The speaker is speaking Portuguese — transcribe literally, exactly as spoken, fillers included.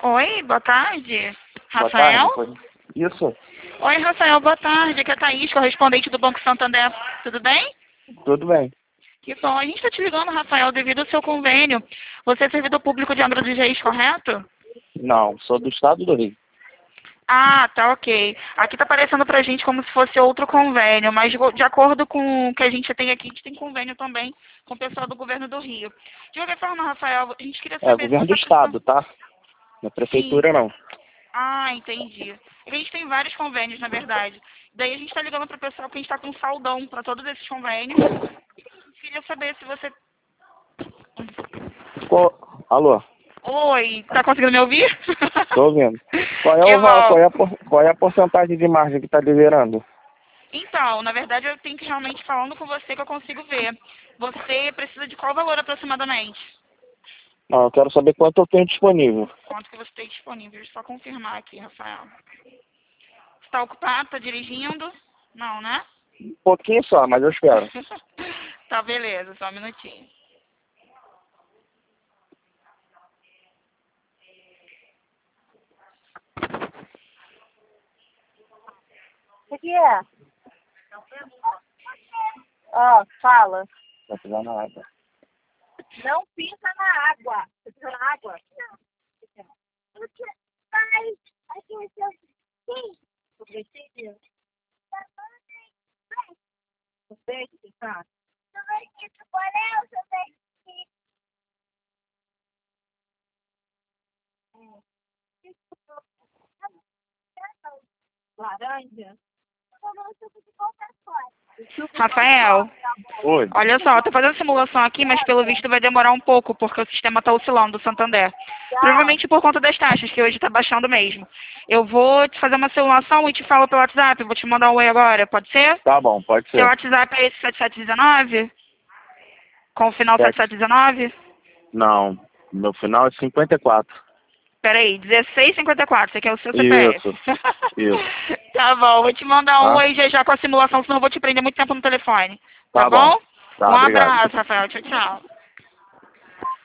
Oi, boa tarde. Boa Rafael? tarde. Foi... Isso, Oi, Rafael, boa tarde. Aqui é a Thaís, correspondente do Banco Santander. Tudo bem? tudo bem. Que bom. A gente está te ligando, Rafael, devido ao seu convênio. Você é servidor público de Angra dos Reis, correto? Não, sou do estado do Rio. Ah, tá ok. Aqui tá aparecendo pra gente como se fosse outro convênio, mas de de acordo com o que a gente tem aqui, a gente tem convênio também com o pessoal do governo do Rio. De qualquer forma, Rafael, a gente queria É, saber se governo do você tá precisando... estado, tá? Na prefeitura Sim. não. Ah, entendi. A gente tem vários convênios, na verdade. Daí a gente está ligando para o pessoal que a gente está com um saldão para todos esses convênios. Queria saber se você... Qual... Alô, Oi, tá conseguindo me ouvir? tô ouvindo. Qual é, Que o... val- qual, bom. é a por... qual é a porcentagem de margem que tá liberando? Então, na verdade, eu tenho que realmente falando com você que eu consigo ver. Você precisa de qual valor aproximadamente? Não, eu quero saber quanto eu tenho disponível. Quanto que você tem disponível? Deixa eu só confirmar aqui, Rafael. Você está ocupado? Está dirigindo? Não, né? Um pouquinho só, mas eu espero. Tá, beleza. Só um minutinho. O que é? Ó, fala. Tá pisando na água. Não pisa na água. Você pisa na água? Não. Porque faz aqui o seu sim. O presídio? O peixe, tá? Laranja? Rafael, Oi. olha só, eu tô fazendo simulação aqui, mas pelo visto vai demorar um pouco, porque o sistema tá oscilando do Santander. Provavelmente por conta das taxas, que hoje tá baixando mesmo. Eu vou te fazer uma simulação e te falo pelo WhatsApp, vou te mandar um oi agora, pode ser? Tá bom, pode Seu ser. WhatsApp é esse sete sete um nove? Com o final Sete. sete sete um nove? Não, meu final é cinquenta e quatro. Peraí, dezesseis cinquenta e quatro, você quer o seu C P F? Isso, isso. Tá bom, vou te mandar um Tá? oi já já com a simulação, senão eu vou te prender muito tempo no telefone. Tá, Tá bom. bom? Tá, Um obrigado. abraço, Rafael. Tchau, tchau.